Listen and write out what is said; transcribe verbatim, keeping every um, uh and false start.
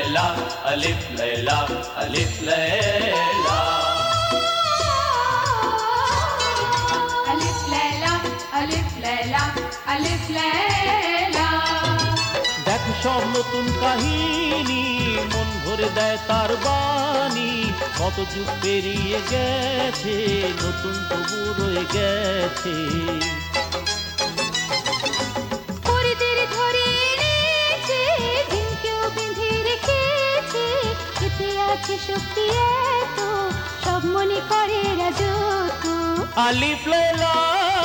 लैला अलिफ लैला अलिफ लैला अलिफ लैला अलिफ लैला अलिफ लैला দেখো সব নতুন কাহিনী মন ভরে দেয় তার বাণী কত যুগ পেরিয়ে গেছে নতুন তবু রয়ে গেছে পরিদের ধরে এনেছে দিনকেও বেঁধে রেখেছে এতে আছে শক্তি এত সব মনে করে রাজত্ব আলিফ লাইলা